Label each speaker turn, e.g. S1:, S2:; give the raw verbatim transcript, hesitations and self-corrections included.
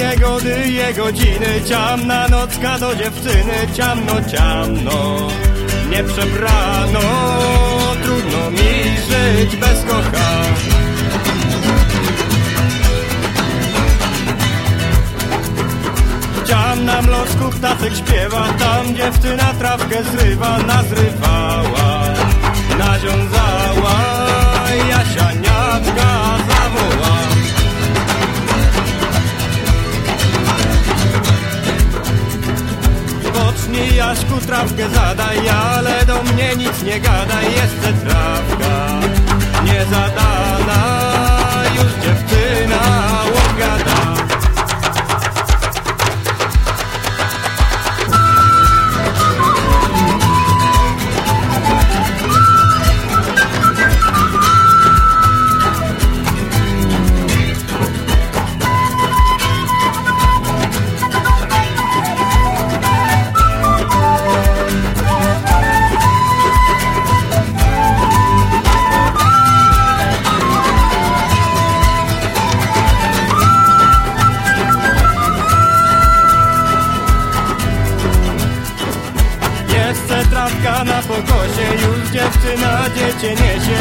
S1: je gody, je godziny, ciamna nocka do dziewczyny, ciamno, ciamno, nie przebrano, trudno mi żyć bez kochania. Tam na mlocku ptacek śpiewa, tam dziewczyna trawkę zrywa, nazrywała, nawiązała, Jasianiaczka zawoła. Pocznij, Jaśku, trawkę zadaj, ale do mnie nic nie gadaj, jeszcze trawka nie zadana, już dziewczyna łogada. Trawka na pokosie, już dziewczyna dziecię niesie,